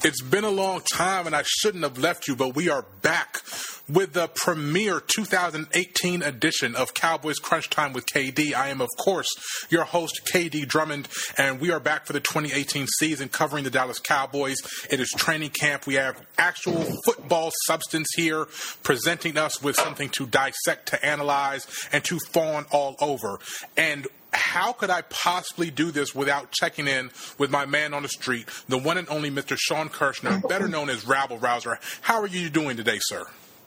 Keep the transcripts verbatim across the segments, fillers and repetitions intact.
It's been a long time, and I shouldn't have left you, but we are back with the premiere two thousand eighteen edition of Cowboys Crunch Time with K D. I am, of course, your host, K D Drummond, and we are back for the twenty eighteen season covering the Dallas Cowboys. It is training camp. We have actual football substance here, presenting us with something to dissect, to analyze, and to fawn all over. And how could I possibly do this without checking in with my man on the street, the one and only Mister Sean Kirshner, better known as Rabble Rouser? How are you doing today, sir?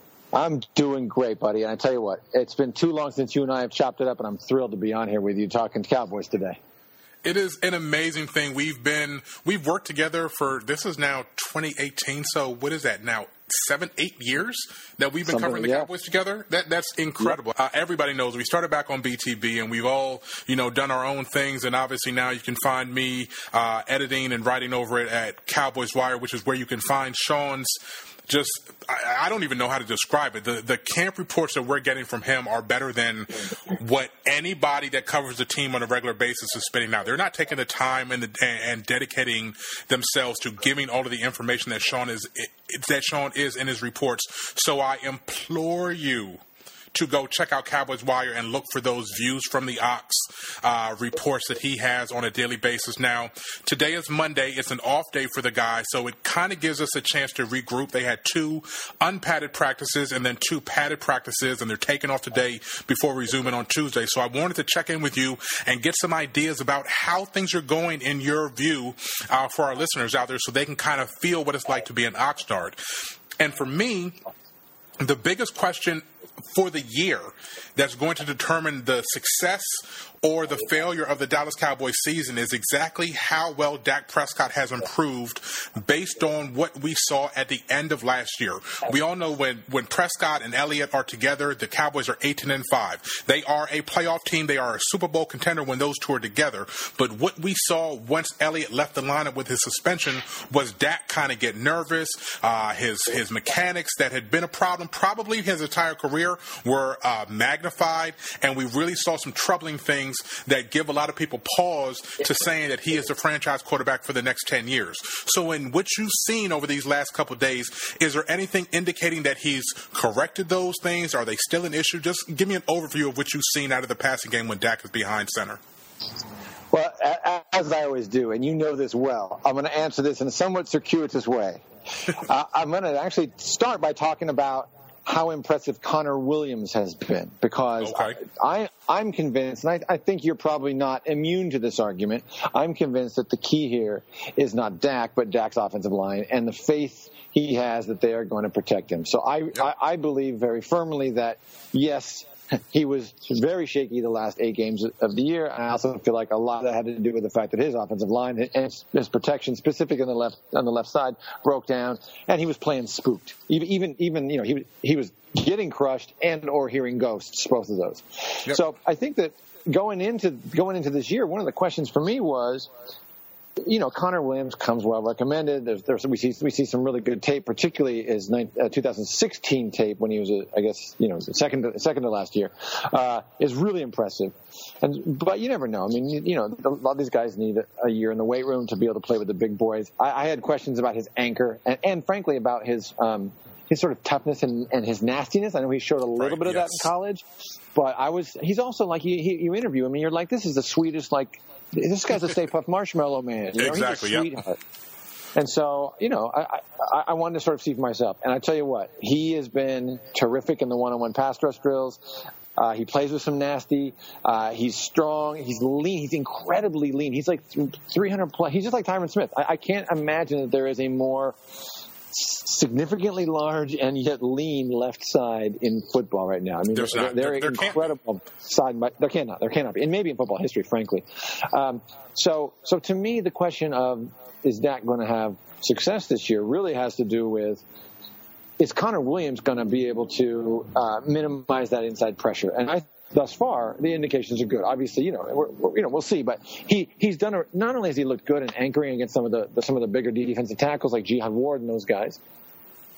I'm doing great, buddy. And I tell you what, it's been too long since you and I have chopped it up, and I'm thrilled to be on here with you talking Cowboys today. It is an amazing thing. We've been, we've worked together for, this is now twenty eighteen, so what is that now? Seven, eight years that we've been Something, covering the yeah. Cowboys together. That that's incredible. Uh, everybody knows we started back on B T B, and we've all you know done our own things. And obviously now you can find me uh, editing and writing over it at Cowboys Wire, which is where you can find Sean's. Just, I, I don't even know how to describe it. The the camp reports that we're getting from him are better than what anybody that covers the team on a regular basis is spending out. They're not taking the time and, the, and, and dedicating themselves to giving all of the information that Sean is that Sean is in his reports. So I implore you to go check out Cowboys Wire and look for those views from the Ox uh, reports that he has on a daily basis. Now, today is Monday. It's an off day for the guys, so it kind of gives us a chance to regroup. They had two unpadded practices and then two padded practices, and they're taking off today before resuming on Tuesday. So I wanted to check in with you and get some ideas about how things are going in your view uh, for our listeners out there so they can kind of feel what it's like to be an Oxnard. And for me, the biggest question for the year that's going to determine the success or the failure of the Dallas Cowboys season is exactly how well Dak Prescott has improved based on what we saw at the end of last year. We all know when, when Prescott and Elliott are together, the Cowboys are eighteen and five. They are a playoff team. They are a Super Bowl contender when those two are together. But what we saw once Elliott left the lineup with his suspension was Dak kind of get nervous. Uh, his, his mechanics that had been a problem probably his entire career were uh, magnified, and we really saw some troubling things that give a lot of people pause to saying that he is the franchise quarterback for the next ten years. So in what you've seen over these last couple of days, is there anything indicating that he's corrected those things? Are they still an issue? Just give me an overview of what you've seen out of the passing game when Dak is behind center. Well, as I always do, and you know this well, I'm going to answer this in a somewhat circuitous way. uh, I'm going to actually start by talking about how impressive Connor Williams has been, because okay. I, I, I'm convinced, and I, I think you're probably not immune to this argument, I'm convinced that the key here is not Dak, but Dak's offensive line and the faith he has that they are going to protect him. So I, yep. I, I believe very firmly that, yes, he was very shaky the last eight games of the year. I also feel like a lot of that had to do with the fact that his offensive line and his protection, specifically on the left on the left side, broke down, and he was playing spooked. Even even, even you know he he was getting crushed and or hearing ghosts, both of those. Yep. So I think that going into going into this year, one of the questions for me was, you know, Connor Williams comes well recommended. There's, there's, we see we see some really good tape, particularly his uh, two thousand sixteen tape when he was, a, I guess, you know, second to, second to last year, uh, is really impressive. And but you never know. I mean, you, you know, a lot of these guys need a, a year in the weight room to be able to play with the big boys. I, I had questions about his anchor and, and frankly, about his um, his sort of toughness and, and his nastiness. I know he showed a little right, bit of yes. that in college, but I was he's also like you, he, you interview him and you're like, this is the sweetest like. This guy's a Stay Puft Marshmallow Man. You know, exactly. He's a sweetheart. Yep. And so, you know, I, I, I wanted to sort of see for myself. And I tell you what, he has been terrific in the one-on-one pass rush drills. Uh, he plays with some nasty. Uh, he's strong. He's lean. He's incredibly lean. He's like three hundred plus. He's just like Tyron Smith. I, I can't imagine that there is a more significantly large and yet lean left side in football right now. I mean, There's they're, not. they're There- there incredible side. By, there cannot. There cannot be, and maybe in football history, frankly. Um, so, so to me, the question of is Dak going to have success this year really has to do with, is Connor Williams going to be able to uh, minimize that inside pressure? And I. Thus far, the indications are good. Obviously, you know, we're, we're, you know, we'll see. But he he's done a, not only has he looked good in anchoring against some of the, the some of the bigger defensive tackles like Jihad Ward and those guys,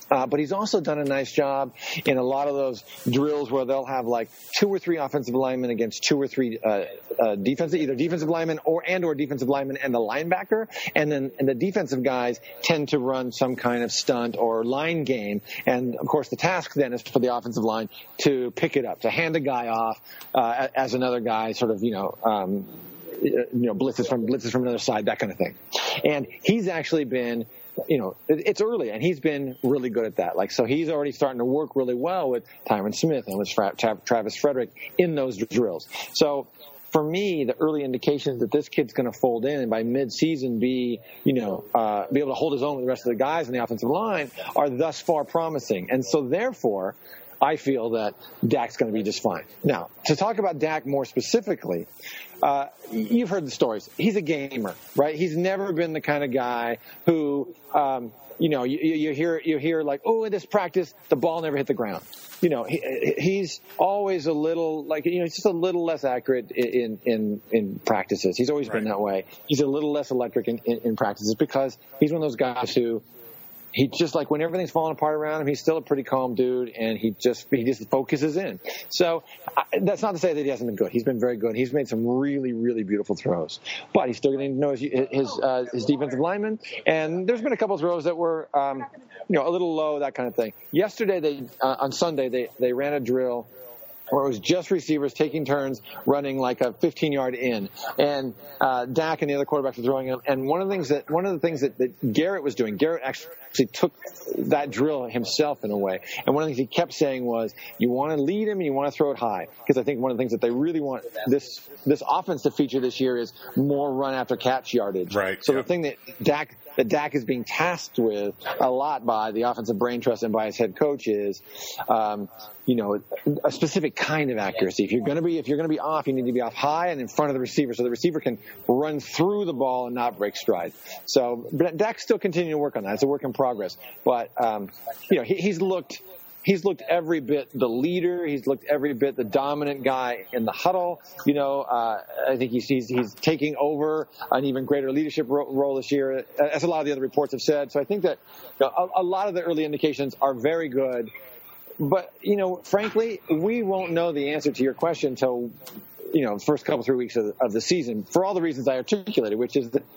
Uh, but he's also done a nice job in a lot of those drills where they'll have like two or three offensive linemen against two or three uh, uh, defensive, either defensive linemen or and or defensive linemen and the linebacker, and then and the defensive guys tend to run some kind of stunt or line game, and of course the task then is for the offensive line to pick it up, to hand a guy off uh, as another guy sort of you know. Um, you know, blitzes from blitzes from another side, that kind of thing, and he's actually been. You know, it's early, and he's been really good at that. Like, so he's already starting to work really well with Tyron Smith and with Travis Frederick in those drills. So for me, the early indications that this kid's going to fold in and by mid-season be, you know, uh, be able to hold his own with the rest of the guys on the offensive line are thus far promising. And so therefore, I feel that Dak's going to be just fine. Now, to talk about Dak more specifically, uh, you've heard the stories. He's a gamer, right? He's never been the kind of guy who, um, you know, you, you hear you hear like, oh, in this practice, the ball never hit the ground. You know, he, he's always a little like, you know, he's just a little less accurate in in, in practices. He's always right. been that way. He's a little less electric in, in, in practices because he's one of those guys who. He just like when everything's falling apart around him, he's still a pretty calm dude, and he just he just focuses in. So I, that's not to say that he hasn't been good. He's been very good. He's made some really really beautiful throws, but he's still going to know his his, uh, his defensive lineman. And there's been a couple of throws that were um, you know a little low, that kind of thing. Yesterday they uh, on Sunday they they ran a drill. Where it was just receivers taking turns running like a fifteen-yard in, and uh, Dak and the other quarterbacks were throwing them. And one of the things that one of the things that, that Garrett was doing, Garrett actually took that drill himself in a way. And one of the things he kept saying was, "You want to lead him, and you want to throw it high," because I think one of the things that they really want this this offense to feature this year is more run after catch yardage. Right. So yep. the thing that Dak that Dak is being tasked with a lot by the offensive brain trust and by his head coach is, um, you know, a specific kind of accuracy. If you're going to be, if you're going to be off, you need to be off high and in front of the receiver, so the receiver can run through the ball and not break stride. So, but Dak's still continuing to work on that. It's a work in progress. But um, you know, he, he's looked. He's looked every bit the leader. He's looked every bit the dominant guy in the huddle. You know, uh, I think he's, he's he's taking over an even greater leadership ro- role this year, as a lot of the other reports have said. So I think that you know, a, a lot of the early indications are very good. But, you know, frankly, we won't know the answer to your question until, you know, the first couple, three weeks of the, of the season for all the reasons I articulated, which is that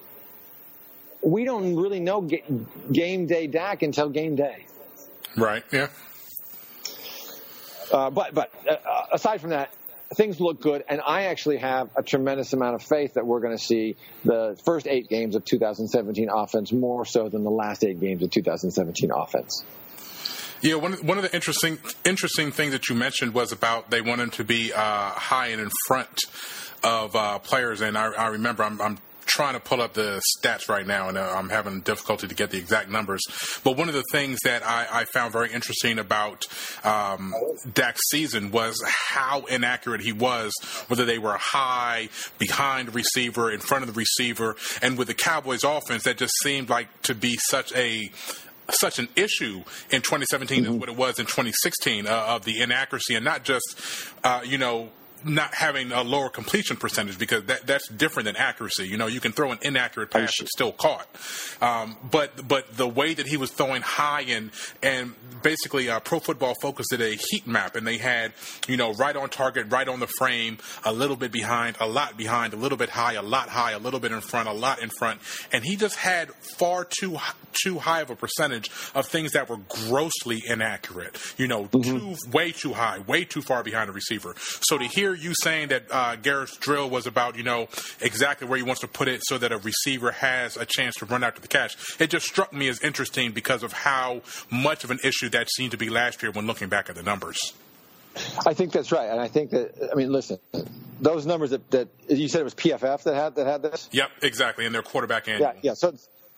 we don't really know ga- game day Dak until game day. Right, yeah. Uh, but but uh, aside from that, things look good, and I actually have a tremendous amount of faith that we're going to see the first eight games of two thousand seventeen offense more so than the last eight games of two thousand seventeen offense. Yeah, one one of the interesting interesting things that you mentioned was about they want him to be uh, high and in front of uh, players, and I, I remember I'm, I'm trying to pull up the stats right now, and uh, I'm having difficulty to get the exact numbers. But one of the things that I, I found very interesting about um, Dak's season was how inaccurate he was, whether they were high, behind the receiver, in front of the receiver. And with the Cowboys offense, that just seemed like to be such a such an issue in twenty seventeen mm-hmm. as what it was in twenty sixteen uh, of the inaccuracy, and not just, uh, you know, not having a lower completion percentage, because that, that's different than accuracy. You know, you can throw an inaccurate pass and still caught. Um, but but the way that he was throwing high and and basically uh, Pro Football Focus did a heat map, and they had, you know, right on target, right on the frame, a little bit behind, a lot behind, a little bit high, a lot high, a little bit in front, a lot in front. And he just had far too too high of a percentage of things that were grossly inaccurate. You know, mm-hmm. too, way too high, way too far behind the receiver. So to hear you saying that uh, Garrett's drill was about, you know, exactly where he wants to put it so that a receiver has a chance to run after the catch, it just struck me as interesting because of how much of an issue that seemed to be last year when looking back at the numbers. I think that's right, and I think that, I mean, listen, those numbers that, that you said it was P F F that had that had this? Yep, exactly, and their quarterback annual. Yeah, yeah. So,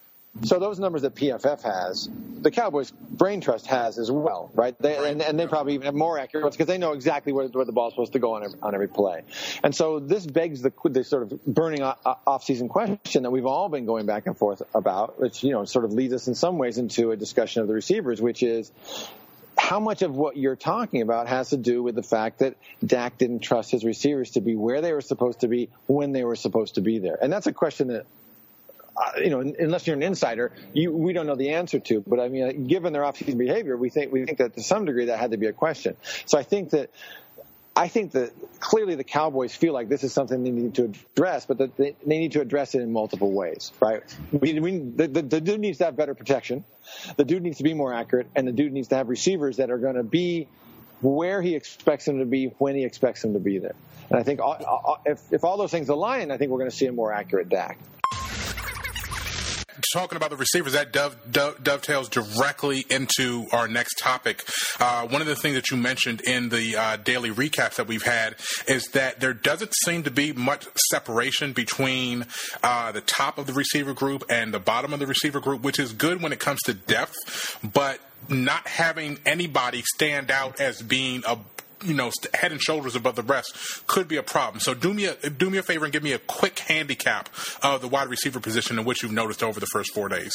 so those numbers that P F F has, the Cowboys Brain Trust has as well, right? They, right. And, and they probably even have more accurate ones because they know exactly where, where the ball is supposed to go on every, on every play. And so this begs the, the sort of burning off-season question that we've all been going back and forth about, which, you know, sort of leads us in some ways into a discussion of the receivers, which is, how much of what you're talking about has to do with the fact that Dak didn't trust his receivers to be where they were supposed to be when they were supposed to be there? And that's a question that uh, you know, unless you're an insider, you, we don't know the answer to. But I mean, given their offseason behavior, we think we think that to some degree that had to be a question. So I think that. I think that clearly the Cowboys feel like this is something they need to address, but that they, they need to address it in multiple ways, right? We, we, the, the, the dude needs to have better protection. The dude needs to be more accurate, and the dude needs to have receivers that are going to be where he expects them to be when he expects them to be there. And I think all, all, if, if all those things align, I think we're going to see a more accurate Dak. Talking about the receivers, that dove, dove, dovetails directly into our next topic. Uh, one of the things that you mentioned in the uh, daily recaps that we've had is that there doesn't seem to be much separation between uh, the top of the receiver group and the bottom of the receiver group, which is good when it comes to depth, but not having anybody stand out as being a you know, head and shoulders above the rest could be a problem. So do me a do me a favor and give me a quick handicap of the wide receiver position in which you've noticed over the first four days.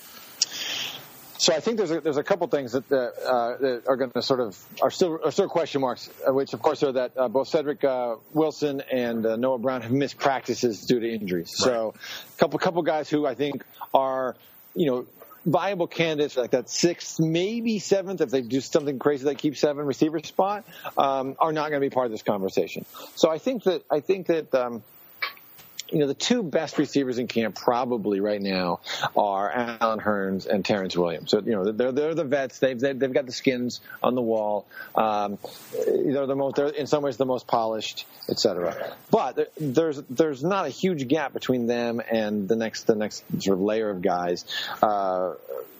So I think there's a, there's a couple things that, uh, that are going to sort of are still are still question marks, uh, which of course are that uh, both Cedric uh, Wilson and uh, Noah Brown have missed practices due to injuries. Right. So a couple couple guys who I think are you know. viable candidates like that sixth, maybe seventh, if they do something crazy like keep seven receiver spot, um, are not going to be part of this conversation. So I think that I think that um, you know the two best receivers in camp probably right now are Allen Hurns and Terrence Williams. So you know they're they're the vets. They've they've, they've got the skins on the wall. Um, they're the most. They're in some ways the most polished, et cetera. But there's there's not a huge gap between them and the next the next sort of layer of guys. Uh,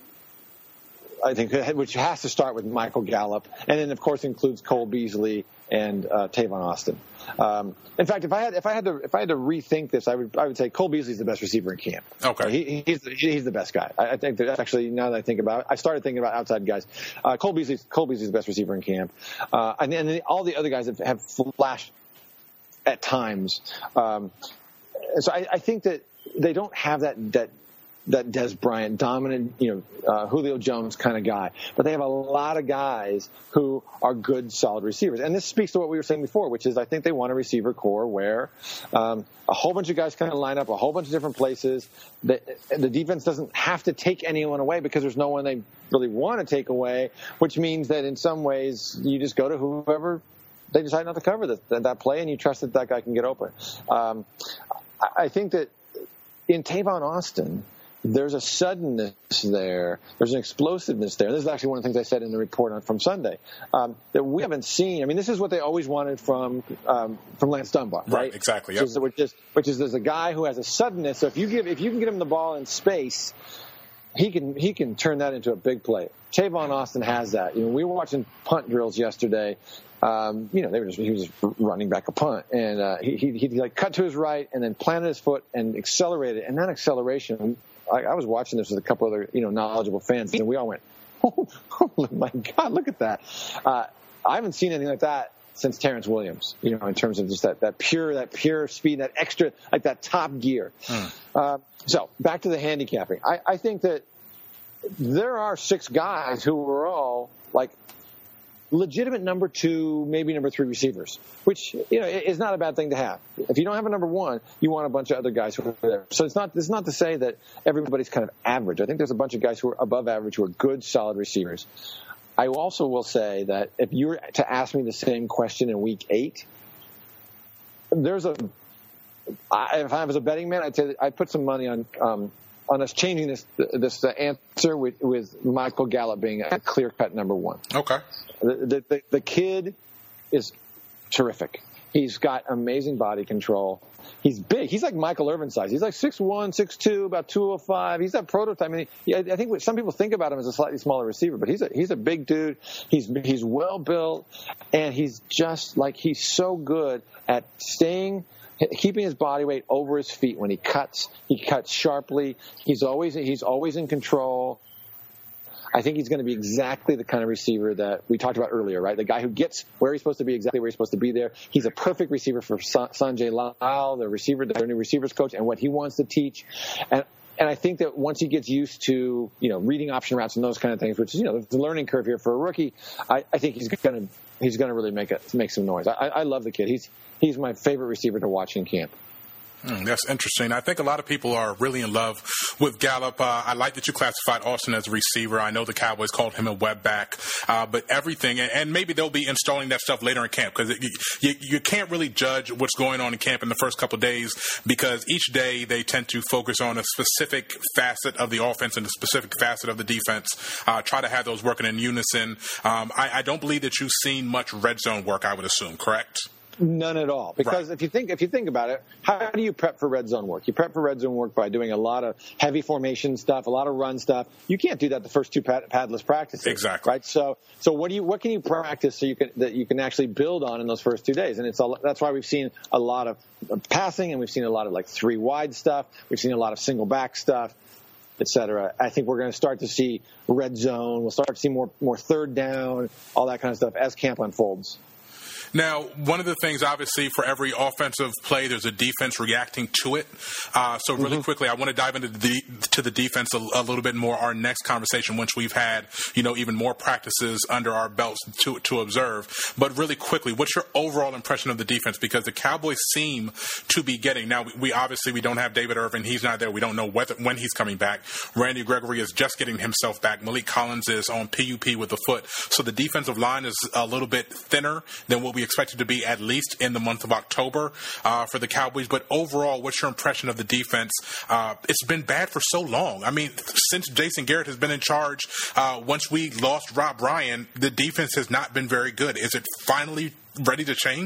I think which has to start with Michael Gallup, and then of course includes Cole Beasley and uh, Tavon Austin. Um, in fact, if I had if I had to if I had to rethink this, I would I would say Cole Beasley's the best receiver in camp. Okay, he, he's he's the best guy. I, I think that actually now that I think about it, I started thinking about outside guys. Uh, Cole Beasley's Cole Beasley's the best receiver in camp, uh, and then all the other guys have, have flashed at times. Um, so I, I think that they don't have that that. that Des Bryant, dominant, you know, uh, Julio Jones kind of guy. But they have a lot of guys who are good, solid receivers. And this speaks to what we were saying before, which is I think they want a receiver core where um, a whole bunch of guys kind of line up a whole bunch of different places. The, the defense doesn't have to take anyone away because there's no one they really want to take away, which means that in some ways you just go to whoever they decide not to cover that, that play, and you trust that that guy can get open. Um, I, I think that in Tavon Austin, there's a suddenness there. There's an explosiveness there. This is actually one of the things I said in the report on, from Sunday um, that we haven't seen. I mean, this is what they always wanted from um, from Lance Dunbar, right? Right, exactly. Yep. Which, is, which is which is there's a guy who has a suddenness. So if you give if you can get him the ball in space, he can he can turn that into a big play. Tavon Austin has that. You know, we were watching punt drills yesterday. Um, you know, they were just, he was just running back a punt, and uh, he, he he like cut to his right and then planted his foot and accelerated. And that acceleration, I, I was watching this with a couple other you know knowledgeable fans, and we all went, "Oh, oh my God, look at that!" Uh, I haven't seen anything like that since Terrence Williams. You know, in terms of just that that pure that pure speed, that extra like that top gear. Hmm. Uh, so back to the handicapping. I, I think that there are six guys who were all like legitimate number two, maybe number three receivers, which, you know, is not a bad thing to have. If you don't have a number one, you want a bunch of other guys who are there. So it's not, it's not to say that everybody's kind of average. I think there's a bunch of guys who are above average, who are good, solid receivers. I also will say that if you were to ask me the same question in week eight, there's a, I, if I was a betting man, I'd say that I'd put some money on, um, on us changing this this uh, answer with, with Michael Gallup being a clear-cut number one. Okay. The, the, the kid is terrific. He's got amazing body control. He's big. He's like Michael Irvin size. He's like six one, six two, about two oh five. He's that prototype. I mean, yeah, I think some people think about him as a slightly smaller receiver, but he's a, he's a big dude. He's he's well built, and he's just like he's so good at staying – keeping his body weight over his feet when he cuts. He cuts sharply. He's always he's always in control. I think he's going to be exactly the kind of receiver that we talked about earlier, right? The guy who gets where he's supposed to be, exactly where he's supposed to be there. He's a perfect receiver for Sanjay Lal, the receiver, their new receivers coach, and what he wants to teach. And and I think that once he gets used to, you know, reading option routes and those kind of things, which is, you know, there's a learning curve here for a rookie, I, I think he's going to he's going to really make a, make some noise. I, I love the kid. He's he's my favorite receiver to watch in camp. Mm, that's interesting. I think a lot of people are really in love with Gallup. Uh, I like that you classified Austin as a receiver. I know the Cowboys called him a web back, uh, but everything, and, and maybe they'll be installing that stuff later in camp because you, you can't really judge what's going on in camp in the first couple of days because each day they tend to focus on a specific facet of the offense and a specific facet of the defense, uh, try to have those working in unison. Um, I, I don't believe that you've seen much red zone work, I would assume, correct? None at all. Because right. if you think if you think about it, how do you prep for red zone work? You prep for red zone work by doing a lot of heavy formation stuff, a lot of run stuff. You can't do that the first two pad, padless practices. Exactly. Right. So so what do you what can you practice so you can that you can actually build on in those first two days? And it's a, that's why we've seen a lot of passing and we've seen a lot of like three wide stuff. We've seen a lot of single back stuff, et cetera. I think we're going to start to see red zone. We'll start to see more more third down, all that kind of stuff as camp unfolds. Now, one of the things, obviously, for every offensive play, there's a defense reacting to it. Uh, so really mm-hmm. quickly, I want to dive into the to the defense a, a little bit more. Our next conversation, once we've had, you know, even more practices under our belts to to observe. But really quickly, what's your overall impression of the defense? Because the Cowboys seem to be getting now. We, we obviously we don't have David Irvin; he's not there. We don't know whether when he's coming back. Randy Gregory is just getting himself back. Malik Collins is on P U P with the foot. So the defensive line is a little bit thinner than what we expected to be at least in the month of October uh, for the Cowboys. But overall, what's your impression of the defense? Uh, it's been bad for so long. I mean, since Jason Garrett has been in charge, uh, once we lost Rob Ryan, the defense has not been very good. Is it finally ready to change?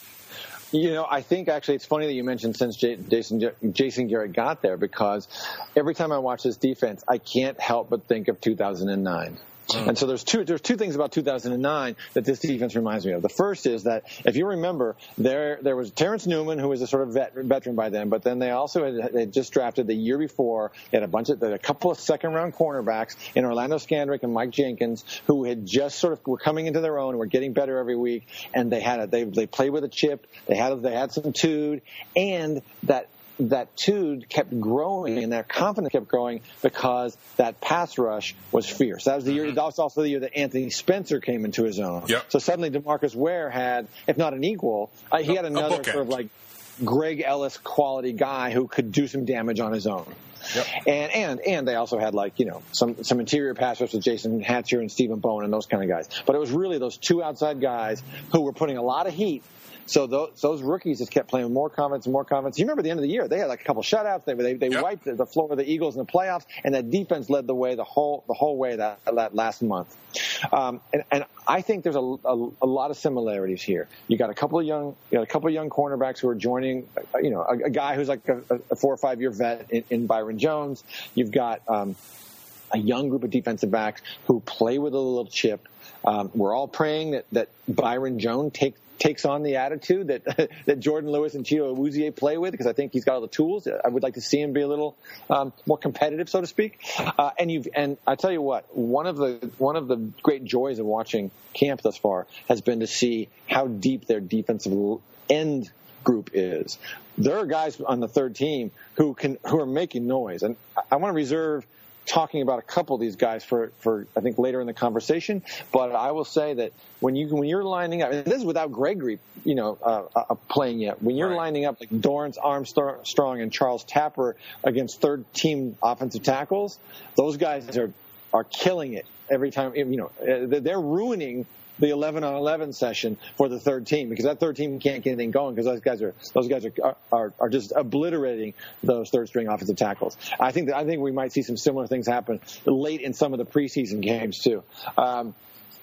You know, I think actually it's funny that you mentioned since J- Jason Jason Garrett got there because every time I watch this defense, I can't help but think of two thousand nine. Mm. And so there's two there's two things about two thousand nine that this defense reminds me of. The first is that if you remember, there there was Terrence Newman, who was a sort of vet, veteran by then, but then they also had, had just drafted the year before. They had a bunch of they had a couple of second round cornerbacks in Orlando Scandrick and Mike Jenkins, who had just sort of were coming into their own and were getting better every week. And they had a, they they played with a chip. They had they had some tude, and that. that tude kept growing and that confidence kept growing because that pass rush was fierce. That was the year. That was also the year that Anthony Spencer came into his own. Yep. So suddenly DeMarcus Ware had, if not an equal, uh, he had another sort of like Greg Ellis quality guy who could do some damage on his own. Yep. And and and they also had like you know some some interior pass rush with Jason Hatcher and Stephen Bowen and those kind of guys. But it was really those two outside guys who were putting a lot of heat. So those, those rookies just kept playing with more confidence and more confidence. You remember at the end of the year, they had like a couple shutouts. They they, they yep. wiped the floor of the Eagles in the playoffs, and that defense led the way the whole the whole way that, that last month. Um, and, and I think there's a, a, a lot of similarities here. You got a couple of young you got a couple of young cornerbacks who are joining. You know, a, a guy who's like a, a four or five year vet in, in Byron Jones. You've got um, a young group of defensive backs who play with a little chip. Um, we're all praying that, that Byron Jones take, takes on the attitude that that Jordan Lewis and Chido Awuzie play with, because I think he's got all the tools. I would like to see him be a little um, more competitive, so to speak. Uh, and you've and I tell you what, one of the one of the great joys of watching camp thus far has been to see how deep their defensive end group is. There are guys on the third team who can who are making noise, and I, I want to reserve talking about a couple of these guys for, for I think later in the conversation, but I will say that when you when you're lining up, and this is without Gregory, you know, uh, uh, playing yet. When you're right. lining up like Dorrance Armstrong and Charles Tapper against third team offensive tackles, those guys are are killing it every time. You know, they're ruining the eleven on eleven session for the third team, because that third team can't get anything going because those guys are those guys are are, are just obliterating those third string offensive tackles. I think that I think we might see some similar things happen late in some of the preseason games too. Um,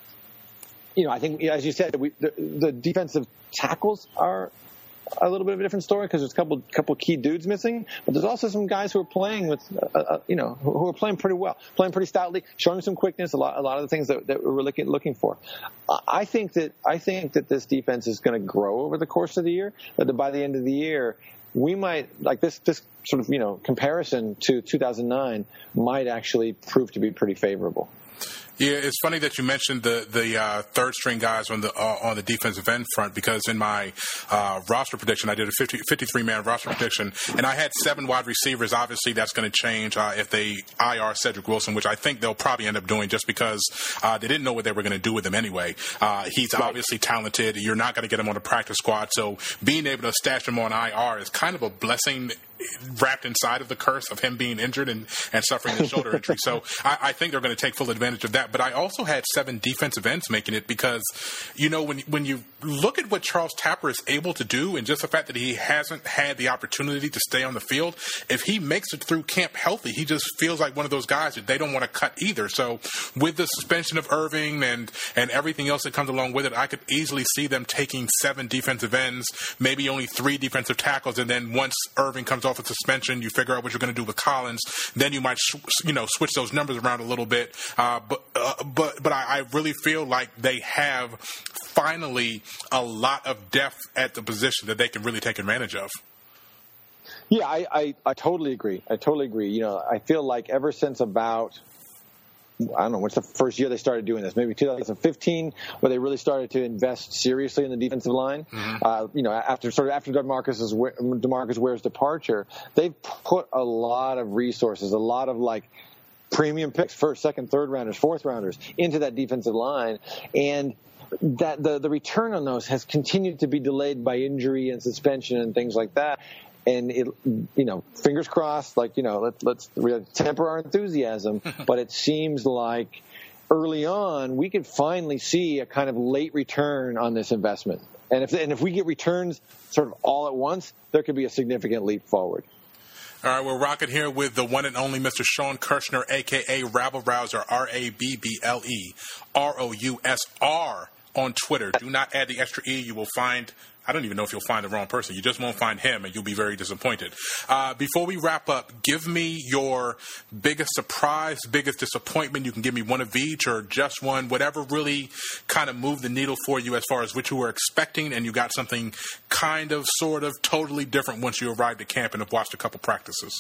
you know, I think as you said, we, the, the defensive tackles are a little bit of a different story because there's a couple couple key dudes missing, but there's also some guys who are playing with, uh, uh, you know, who, who are playing pretty well, playing pretty stoutly, showing some quickness, a lot a lot of the things that, that we're looking looking for. Uh, I think that I think that this defense is going to grow over the course of the year. That by the end of the year, we might like this this sort of you know comparison to two thousand nine might actually prove to be pretty favorable. Yeah, it's funny that you mentioned the the uh, third string guys on the uh, on the defensive end front, because in my uh, roster prediction, I did a fifty, fifty-three man roster prediction, and I had seven wide receivers. Obviously, that's going to change uh, if they I R Cedric Wilson, which I think they'll probably end up doing, just because uh, they didn't know what they were going to do with him anyway. Uh, he's right. obviously talented. You're not going to get him on the practice squad, so being able to stash him on I R is kind of a blessing wrapped inside of the curse of him being injured and, and suffering the shoulder injury. So I, I think they're going to take full advantage of that. But I also had seven defensive ends making it, because, you know, when when you look at what Charles Tapper is able to do, and just the fact that he hasn't had the opportunity to stay on the field, if he makes it through camp healthy, he just feels like one of those guys that they don't want to cut either. So with the suspension of Irving and, and everything else that comes along with it, I could easily see them taking seven defensive ends, maybe only three defensive tackles, and then once Irving comes off of suspension, you figure out what you're going to do with Collins. Then you might, you know, switch those numbers around a little bit. Uh, but uh, but but I, I really feel like they have finally a lot of depth at the position that they can really take advantage of. Yeah, I, I, I totally agree. I totally agree. You know, I feel like ever since about, I don't know, what's the first year they started doing this? Maybe two thousand fifteen, where they really started to invest seriously in the defensive line. Mm-hmm. Uh, you know, after sort of after DeMarcus's DeMarcus Ware's departure, they've put a lot of resources, a lot of like premium picks, first, second, third rounders, fourth rounders into that defensive line, and that the the return on those has continued to be delayed by injury and suspension and things like that. And it, you know, fingers crossed, like, you know, let, let's temper our enthusiasm. But it seems like early on we could finally see a kind of late return on this investment. And if and if we get returns sort of all at once, there could be a significant leap forward. All right, we're rocking here with the one and only Mister Sean Kirshner, a k a. Rabble Rouser, R A B B L E R O U S R on Twitter. Do not add the extra E. You will find... I don't even know if you'll find the wrong person. You just won't find him, and you'll be very disappointed. Uh, before we wrap up, give me your biggest surprise, biggest disappointment. You can give me one of each or just one, whatever really kind of moved the needle for you as far as what you were expecting, and you got something kind of, sort of, totally different once you arrived at camp and have watched a couple practices.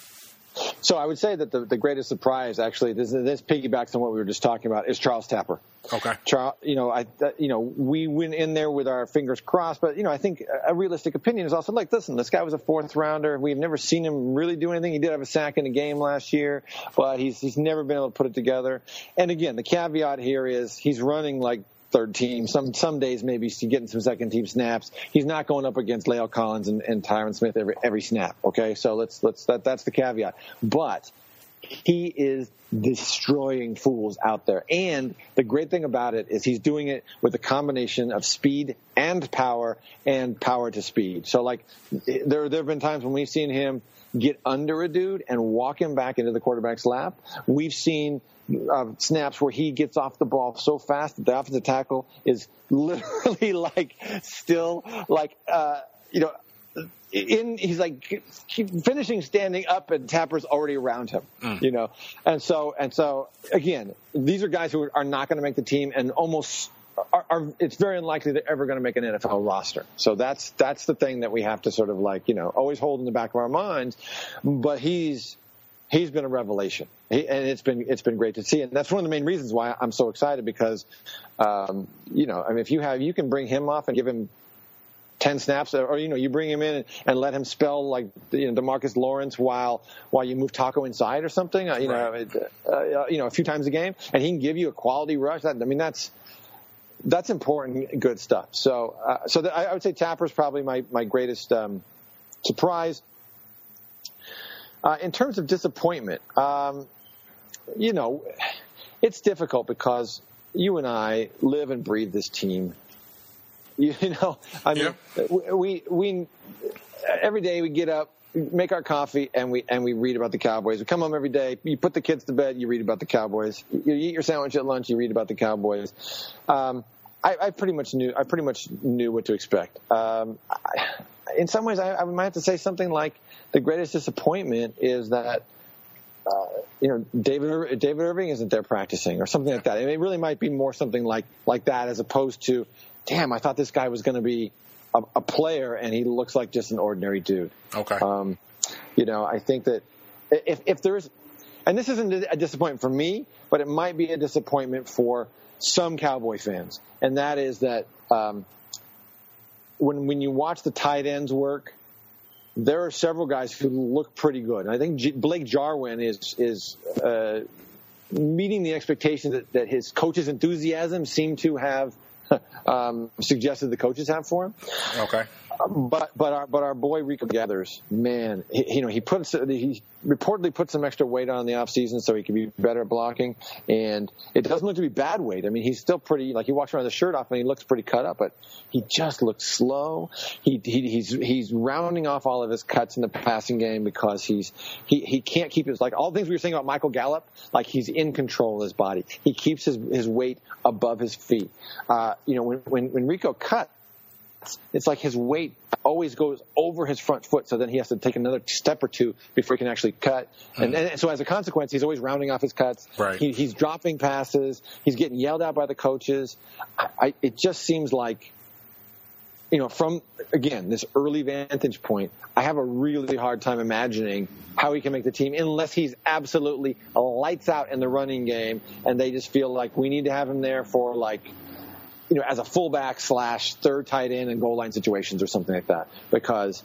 So I would say that the, the greatest surprise, actually, this, this piggybacks on what we were just talking about, is Charles Tapper. Okay. Charles, you know, I, you know, we went in there with our fingers crossed, but you know, I think a realistic opinion is also like, listen, this guy was a fourth rounder. We've never seen him really do anything. He did have a sack in a game last year, but he's he's never been able to put it together. And again, the caveat here is he's running like third team. Some some days maybe he's getting some second team snaps. He's not going up against La'el Collins and, and Tyron Smith every every snap. Okay, so let's let's that that's the caveat. But he is destroying fools out there, and the great thing about it is he's doing it with a combination of speed and power, and power to speed. So like there there have been times when we've seen him get under a dude and walk him back into the quarterback's lap. We've seen Uh, snaps where he gets off the ball so fast that the offensive tackle is literally like still like uh, you know in he's like finishing standing up and Tapper's already around him, mm. you know, and so and so again, these are guys who are not going to make the team and almost are, are it's very unlikely they're ever going to make an N F L roster. So that's that's the thing that we have to sort of like you know always hold in the back of our minds. But he's He's been a revelation, he, and it's been it's been great to see, and that's one of the main reasons why I'm so excited. Because, um, you know, I mean, if you have you can bring him off and give him ten snaps, or you know, you bring him in and, and let him spell like you know DeMarcus Lawrence while while you move Taco inside or something, you know, right. uh, you know, a few times a game, and he can give you a quality rush. That I mean, that's that's important, good stuff. So, uh, so the, I would say Tapper's probably my my greatest um, surprise. Uh, in terms of disappointment, um, you know, it's difficult because you and I live and breathe this team. You, you know, I mean, yeah. we we every day we get up, make our coffee, and we and we read about the Cowboys. We come home every day. You put the kids to bed, you read about the Cowboys. You eat your sandwich at lunch, you read about the Cowboys. Um, I, I pretty much knew. I pretty much knew what to expect. Um, I, in some ways, I, I might have to say something like the greatest disappointment is that uh, you know David David Irving isn't there practicing or something like that. I mean, it really might be more something like like that as opposed to, damn, I thought this guy was going to be a, a player and he looks like just an ordinary dude. Okay. Um, you know, I think that if if there's and this isn't a disappointment for me, but it might be a disappointment for some Cowboy fans, and that is that um, when when you watch the tight ends work, there are several guys who look pretty good. And I think G- Blake Jarwin is is uh, meeting the expectations that, that his coach's enthusiasm seemed to have um, suggested the coaches have for him. Okay. But but our but our boy Rico Gathers, man, he, you know he puts he reportedly put some extra weight on in the offseason so he can be better at blocking, and it doesn't look to be bad weight. I mean, he's still pretty, like, he walks around with the shirt off and he looks pretty cut up, but he just looks slow. He, he he's he's rounding off all of his cuts in the passing game because he's he he can't keep his, like, all the things we were saying about Michael Gallup, like, he's in control of his body. He keeps his his weight above his feet. Uh, you know, when when when Rico cuts, it's like his weight always goes over his front foot, so then he has to take another step or two before he can actually cut. Mm. And, and so as a consequence, he's always rounding off his cuts. Right. He, he's dropping passes. He's getting yelled at by the coaches. I, I, it just seems like, you know, from, again, this early vantage point, I have a really hard time imagining how he can make the team unless he's absolutely lights out in the running game and they just feel like we need to have him there for, like, you know, as a fullback slash third tight end in goal line situations or something like that. Because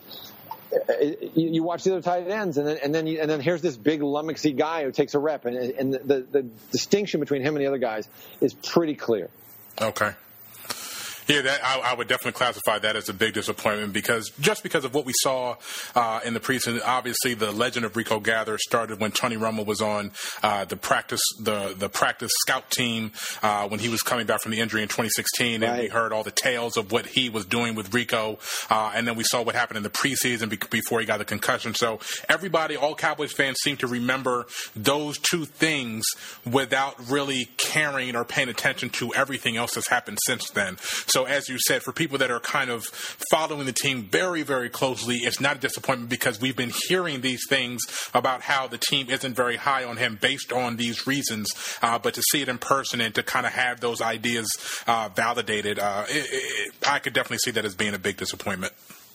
you watch the other tight ends, and then and then you, and then here's this big lummoxy guy who takes a rep, and and the the distinction between him and the other guys is pretty clear. Okay. Yeah, that, I, I would definitely classify that as a big disappointment because just because of what we saw uh, in the preseason. Obviously, the legend of Rico Gathers started when Tony Romo was on uh, the practice the the practice scout team uh, when he was coming back from the injury in twenty sixteen, and right. we heard all the tales of what he was doing with Rico, uh, and then we saw what happened in the preseason be- before he got the concussion. So everybody, all Cowboys fans, seem to remember those two things without really caring or paying attention to everything else that's happened since then. So as you said, for people that are kind of following the team very, very closely, it's not a disappointment because we've been hearing these things about how the team isn't very high on him based on these reasons. Uh, but to see it in person and to kind of have those ideas uh, validated, uh, it, it, I could definitely see that as being a big disappointment.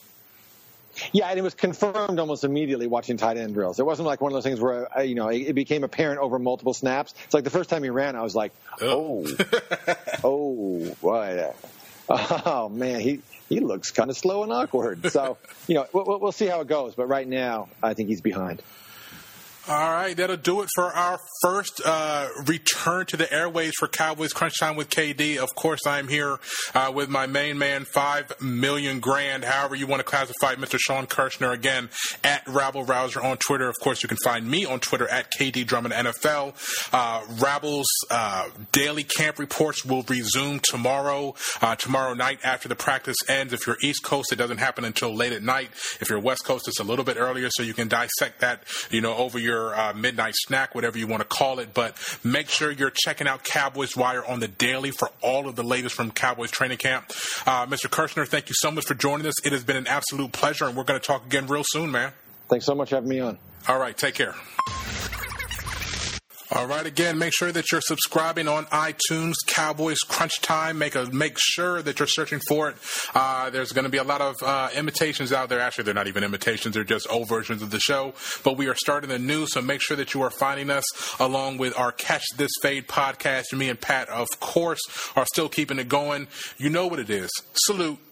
Yeah, and it was confirmed almost immediately watching tight end drills. It wasn't like one of those things where, uh, you know, it became apparent over multiple snaps. It's like the first time he ran, I was like, oh, oh, what? Oh, man, he, he looks kind of slow and awkward. So, you know, we'll, we'll see how it goes. But right now, I think he's behind. All right, that'll do it for our first uh, return to the airwaves for Cowboys Crunch Time with K D. Of course, I'm here uh, with my main man, five million grand, however you want to classify Mister Sean Kirshner, again, at Rabble Rouser on Twitter. Of course, you can find me on Twitter at K D Drummond N F L. Uh, Rabble's uh, daily camp reports will resume tomorrow, uh, tomorrow night after the practice ends. If you're East Coast, it doesn't happen until late at night. If you're West Coast, it's a little bit earlier, so you can dissect that, you know, over your Uh, midnight snack, whatever you want to call it. But make sure you're checking out Cowboys Wire on the daily for all of the latest from Cowboys training camp. Uh, Mister Kirshner, thank you so much for joining us. It has been an absolute pleasure, and we're going to talk again real soon, man. Thanks so much for having me on. All right, take care. All right, again, make sure that you're subscribing on iTunes, Cowboys Crunch Time. Make a make sure that you're searching for it. Uh, there's going to be a lot of uh, imitations out there. Actually, they're not even imitations. They're just old versions of the show. But we are starting anew, so make sure that you are finding us along with our Catch This Fade podcast. Me and Pat, of course, are still keeping it going. You know what it is. Salute.